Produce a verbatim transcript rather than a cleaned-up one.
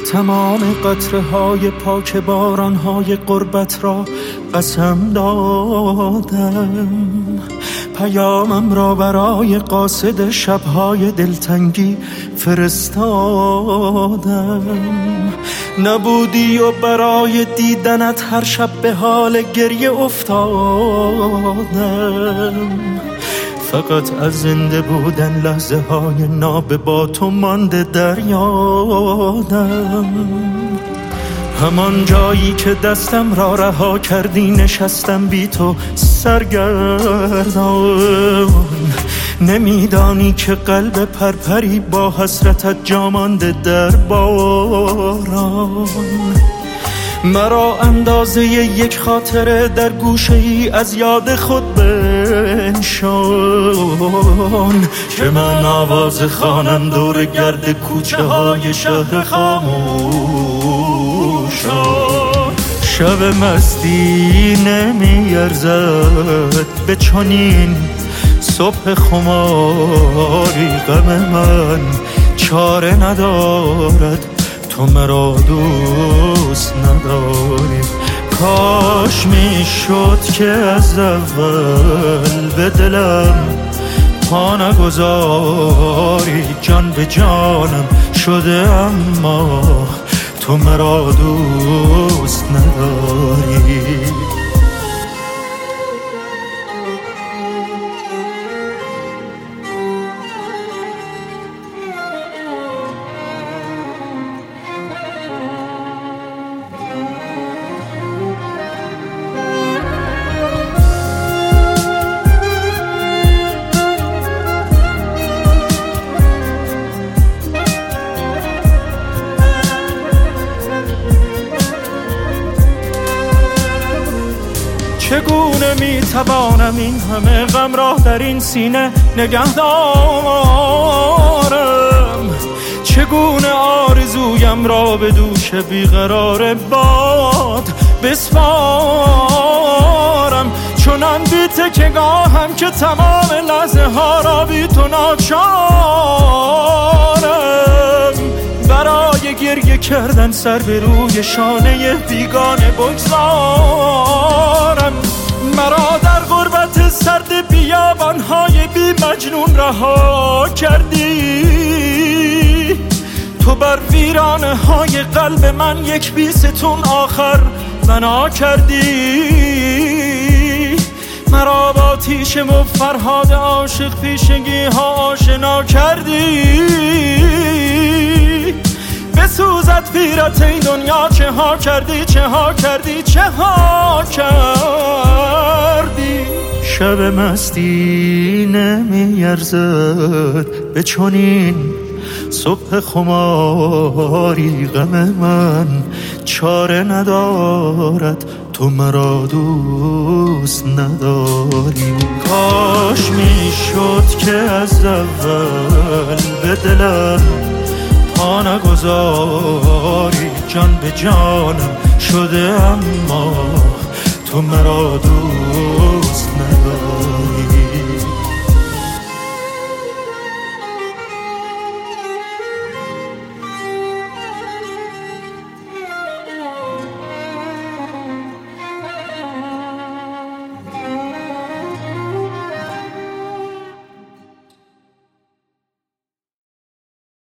تمام قطره های پاک باران های غربت را قسم دادم، پیامم را برای قاصد شبهای دلتنگی فرستادم. نبودی و برای دیدنت هر شب به حال گریه افتادم. فقط از زنده بودن لحظه های ناب با تو مانده در یادم. همان جایی که دستم را رها کردی نشستم بی تو سرگردان. نمیدانی که قلب پرپری با حسرتت جا مانده در باران. مرا اندازه یک خاطره در گوشه ای از یاد خود بنشان که من آواز خوانم دور گرد کوچه های شهر خاموشان. شب مستی نمیارزد به چنین صبح خماری. غم من چاره ندارد تو مرا دوست نداری. کاش میشد که از اول به دلم پا نگذاری. جان به جانم شده اما تو مرا دوست نداری. چگونه میتوانم این همه غم را در این سینه نگه دارم؟ چگونه آرزویم را به دوش بیقرار باد بسپارم؟ چنان بی تکیه‌گاهم که تمام لحظه ها را بی تو ناچارم. برای گریه کردن سر به روی شانه بیگانه بگذارم. مرا در غربت سرد بیابانهای بی مجنون رها کردی. تو بر ویرانه های قلب من یک بیستون آخر بنا کردی. مرا با تیشه و فرهاد عاشق پیشگی ها آشنا کردی. بسوزد پیرت این دنیا چه ها کردی، چه ها کردی، چه ها کردی. شب مستی نمیارزد به چنین صبح خماری. غم من چاره ندارد تو مرا دوست نداری. کاش میشد که از اول به دلم پا نگذاری. جان به جانم شده اما تو مرا دوست